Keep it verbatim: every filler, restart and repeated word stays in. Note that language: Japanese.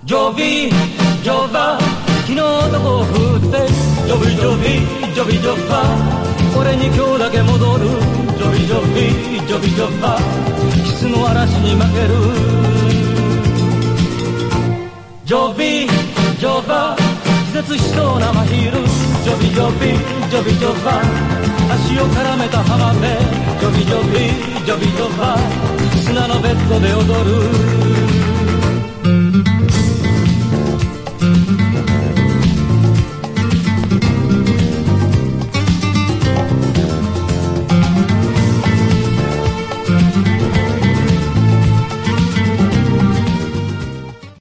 ジョビジョバ昨日どこを振ってジョビジョビジョビジョバ俺に今日だけ戻るジョビジョビジョビジョバキスの嵐に負けるジョビジョバ気絶しそうな真昼ジョビジョビジョビジョバ足を絡めた浜辺ジョビジョビジョビジョバ砂のベッドで踊る